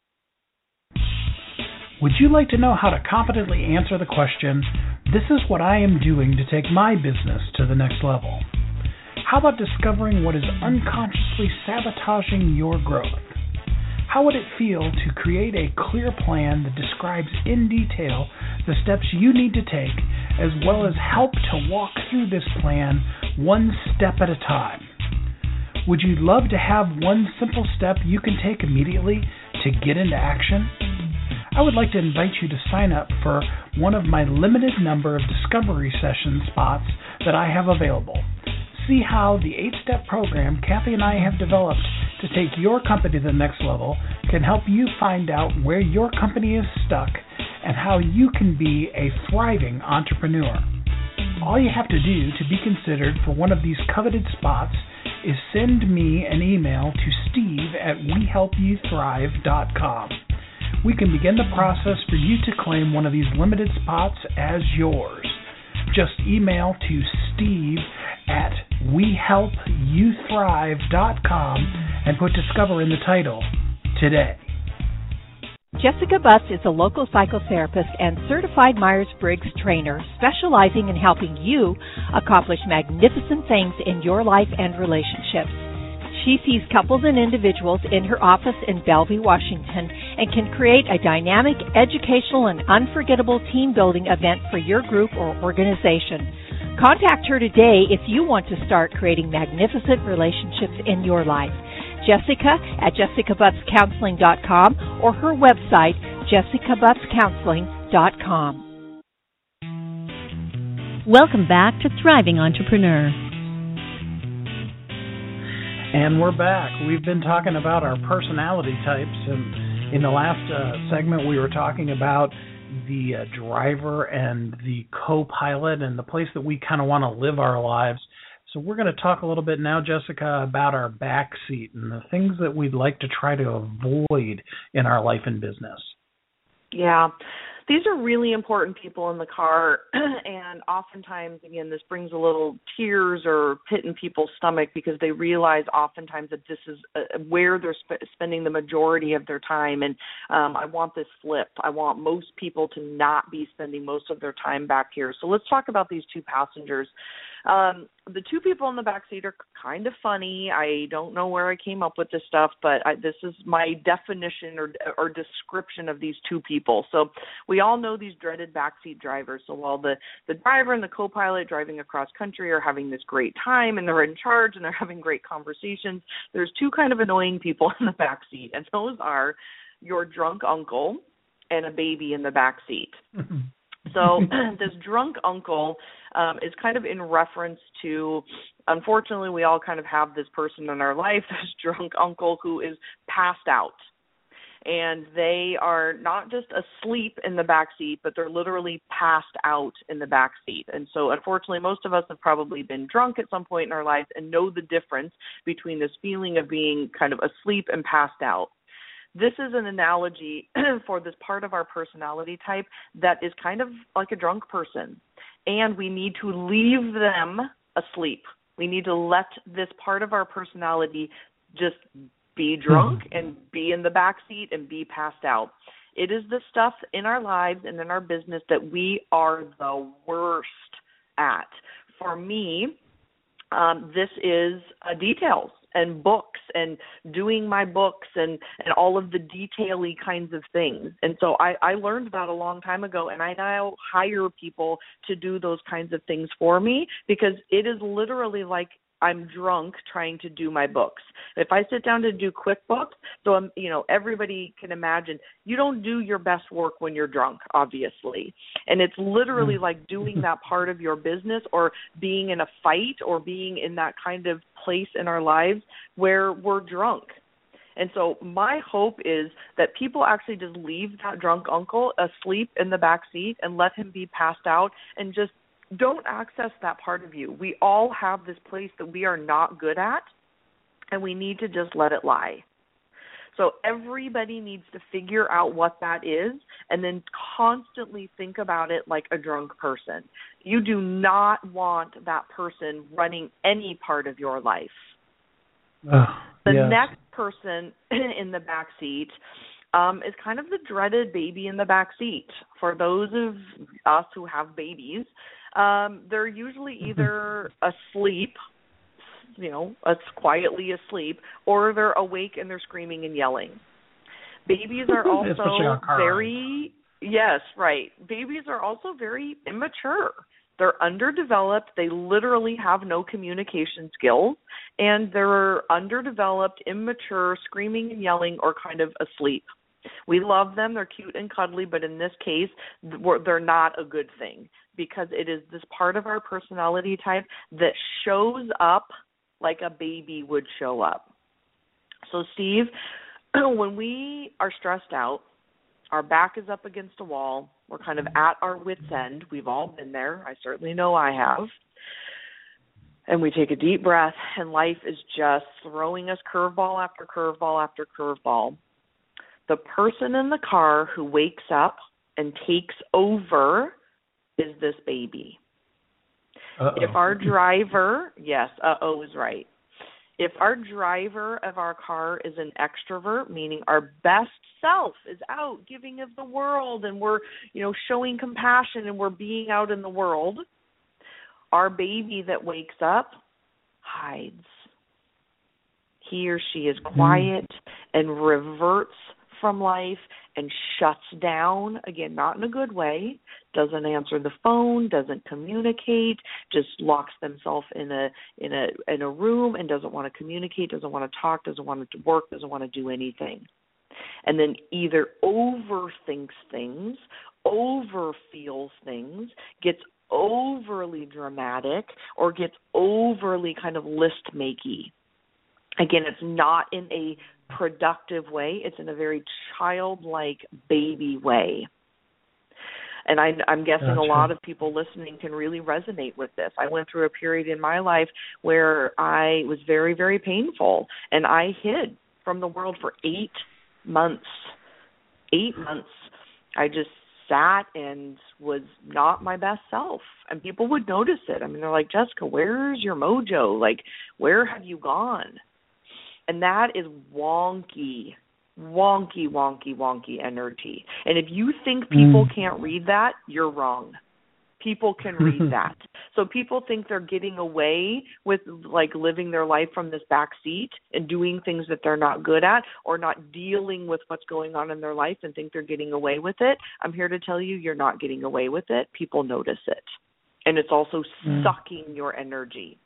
Would you like to know how to competently answer the question, this is what I am doing to take my business to the next level? How about discovering what is unconsciously sabotaging your growth? How would it feel to create a clear plan that describes in detail the steps you need to take, as well as help to walk through this plan one step at a time? Would you love to have one simple step you can take immediately to get into action? I would like to invite you to sign up for one of my limited number of discovery session spots that I have available. See how the eight-step program Kathy and I have developed to take your company to the next level can help you find out where your company is stuck and how you can be a thriving entrepreneur. All you have to do to be considered for one of these coveted spots is send me an email to steve at we help you thrive dot com. We can begin the process for you to claim one of these limited spots as yours. Just email to steve at we help you thrive dot com and put Discover in the title today. Jessica Butts is a local psychotherapist and certified Myers-Briggs trainer specializing in helping you accomplish magnificent things in your life and relationships. She sees couples and individuals in her office in Bellevue, Washington, and can create a dynamic, educational, and unforgettable team-building event for your group or organization. Contact her today if you want to start creating magnificent relationships in your life. Jessica at jessica butts counseling dot com or her website, jessica butts counseling dot com. Welcome back to Thriving Entrepreneur. And we're back. We've been talking about our personality types, and in the last uh, segment we were talking about the uh, driver and the co-pilot and the place that we kind of want to live our lives. So we're going to talk a little bit now, Jessica, about our back seat and the things that we'd like to try to avoid in our life and business. Yeah. These are really important people in the car, and oftentimes, again, this brings a little tears or pit in people's stomach because they realize oftentimes that this is uh, where they're sp- spending the majority of their time, and um, I want this flipped. I want most people to not be spending most of their time back here. So let's talk about these two passengers. Um, the two people in the back seat are kind of funny. I don't know where I came up with this stuff, but I, this is my definition or, or description of these two people. So we all know these dreaded backseat drivers. So while the, the driver and the co-pilot driving across country are having this great time and they're in charge and they're having great conversations, there's two kind of annoying people in the backseat, and those are your drunk uncle and a baby in the backseat. So this drunk uncle um, is kind of in reference to, unfortunately, we all kind of have this person in our life, this drunk uncle who is passed out. And they are not just asleep in the back seat, but they're literally passed out in the back seat. And so, unfortunately, most of us have probably been drunk at some point in our lives and know the difference between this feeling of being kind of asleep and passed out. This is an analogy for this part of our personality type that is kind of like a drunk person, and we need to leave them asleep. We need to let this part of our personality just be drunk and be in the back seat and be passed out. It is the stuff in our lives and in our business that we are the worst at. For me, um, this is uh, details and books and doing my books and, and all of the detail-y kinds of things. And so I, I learned that a long time ago, and I now hire people to do those kinds of things for me because it is literally like I'm drunk trying to do my books. If I sit down to do QuickBooks, so I'm, you know, everybody can imagine you don't do your best work when you're drunk, obviously. And it's literally like doing that part of your business or being in a fight or being in that kind of place in our lives where we're drunk. And so my hope is that people actually just leave that drunk uncle asleep in the back seat and let him be passed out and just don't access that part of you. We all have this place that we are not good at, and we need to just let it lie. So everybody needs to figure out what that is and then constantly think about it like a drunk person. You do not want that person running any part of your life. Oh, the yes. next person in the back seat um, is kind of the dreaded baby in the back seat. For those of us who have babies, Um, they're usually either asleep, you know, as quietly asleep, or they're awake and they're screaming and yelling. Babies are also very, yes, right. Babies are also very immature. They're underdeveloped. They literally have no communication skills, and they're underdeveloped, immature, screaming and yelling, or kind of asleep. We love them. They're cute and cuddly, but in this case, they're not a good thing because it is this part of our personality type that shows up like a baby would show up. So, Steve, when we are stressed out, our back is up against a wall, we're kind of at our wit's end. We've all been there. I certainly know I have. And we take a deep breath, and life is just throwing us curveball after curveball after curveball. The person in the car who wakes up and takes over is this baby. Uh-oh. If our driver, yes, uh-oh is right. If our driver of our car is an extrovert, meaning our best self is out giving of the world and we're, you know, showing compassion and we're being out in the world, our baby that wakes up hides. He or she is quiet mm. and reverts from life and shuts down, again, not in a good way, doesn't answer the phone, doesn't communicate, just locks themselves in a in a in a room and doesn't want to communicate, doesn't want to talk, doesn't want to work, doesn't want to do anything. And then either overthinks things, overfeels things, gets overly dramatic, or gets overly kind of list-makey. Again, it's not in a productive way. It's in a very childlike baby way. And I, I'm guessing gotcha. a lot of people listening can really resonate with this. I went through a period in my life where I was very, very painful, and I hid from the world for eight months. Eight months. I just sat and was not my best self, and people would notice it. I mean, they're like, Jessica, where's your mojo? Like, where have you gone? And that is wonky, wonky, wonky, wonky energy. And if you think people mm. can't read that, you're wrong. People can read that. So people think they're getting away with, like, living their life from this back seat and doing things that they're not good at, or not dealing with what's going on in their life and think they're getting away with it. I'm here to tell you, you're not getting away with it. People notice it. And it's also mm. sucking your energy.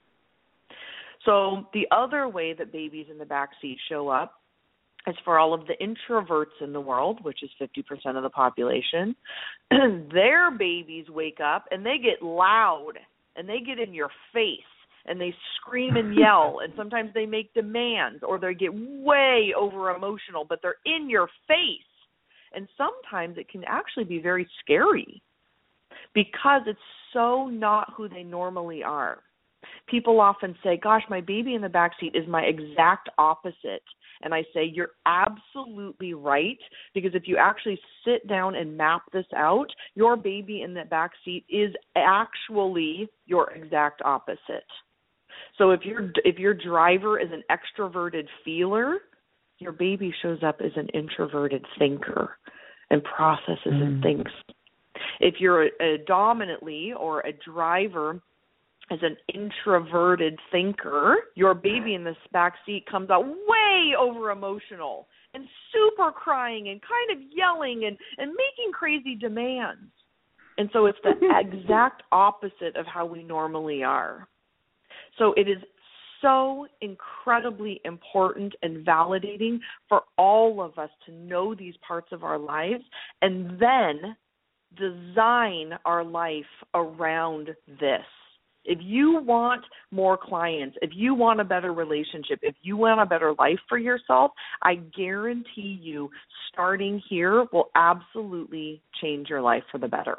So the other way that babies in the backseat show up is for all of the introverts in the world, which is fifty percent of the population. Their babies wake up and they get loud and they get in your face and they scream and yell, and sometimes they make demands, or they get way over emotional, but they're in your face. And sometimes it can actually be very scary because it's so not who they normally are. People often say, gosh, my baby in the backseat is my exact opposite. And I say, you're absolutely right, because if you actually sit down and map this out, your baby in the backseat is actually your exact opposite. So if your if your driver is an extroverted feeler, your baby shows up as an introverted thinker and processes mm. and thinks. If you're a, a dominantly or a driver as an introverted thinker, your baby in this back seat comes out way over emotional and super crying and kind of yelling and, and making crazy demands. And so it's the exact opposite of how we normally are. So it is so incredibly important and validating for all of us to know these parts of our lives and then design our life around this. If you want more clients, if you want a better relationship, if you want a better life for yourself, I guarantee you starting here will absolutely change your life for the better.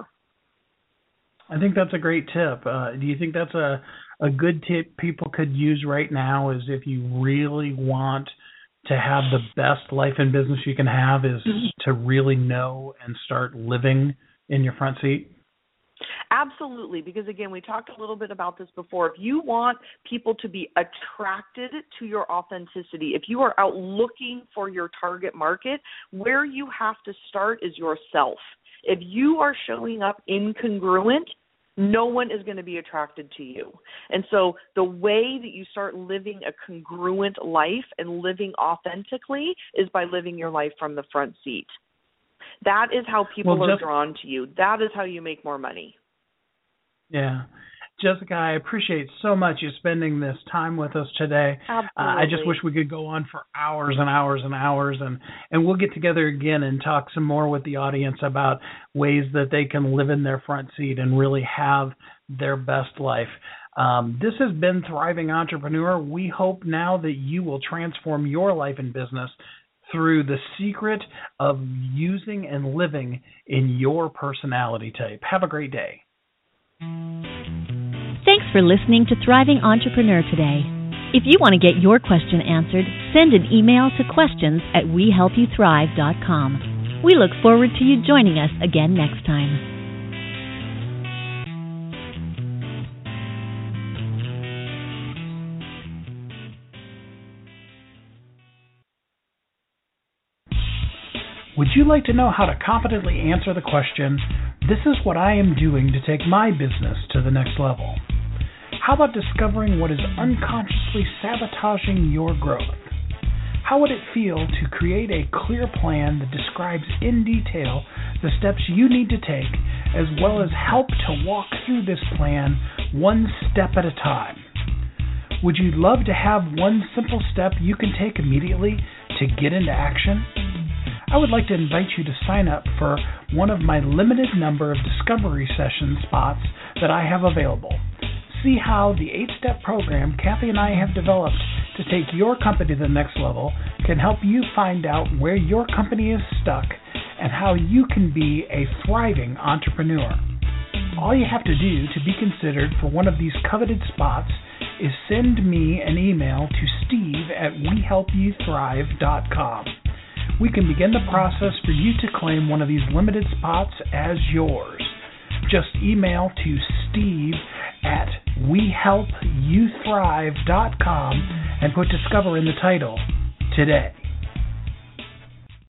I think that's a great tip. Uh, do you think that's a, a good tip people could use right now, is if you really want to have the best life and business you can have is mm-hmm. to really know and start living in your front seat? Absolutely, because, again, we talked a little bit about this before. If you want people to be attracted to your authenticity, if you are out looking for your target market, where you have to start is yourself. If you are showing up incongruent, no one is going to be attracted to you. And so the way that you start living a congruent life and living authentically is by living your life from the front seat. That is how people well, are just, drawn to you. That is how you make more money. Yeah. Jessica, I appreciate so much you spending this time with us today. Absolutely. Uh, I just wish we could go on for hours and hours and hours, and, and we'll get together again and talk some more with the audience about ways that they can live in their front seat and really have their best life. Um, this has been Thriving Entrepreneur. We hope now that you will transform your life and business through the secret of using and living in your personality type. Have a great day. Thanks for listening to Thriving Entrepreneur today. If you want to get your question answered, send an email to questions at we help you thrive dot com. We look forward to you joining us again next time. Would you like to know how to confidently answer the question, "This is what I am doing to take my business to the next level"? How about discovering what is unconsciously sabotaging your growth? How would it feel to create a clear plan that describes in detail the steps you need to take, as well as help to walk through this plan one step at a time? Would you love to have one simple step you can take immediately to get into action? I would like to invite you to sign up for one of my limited number of discovery session spots that I have available. See how the eight-step program Kathy and I have developed to take your company to the next level can help you find out where your company is stuck and how you can be a thriving entrepreneur. All you have to do to be considered for one of these coveted spots is send me an email to steve at we help you thrive dot com. We can begin the process for you to claim one of these limited spots as yours. Just email to steve at we help you thrive dot com and put Discover in the title today.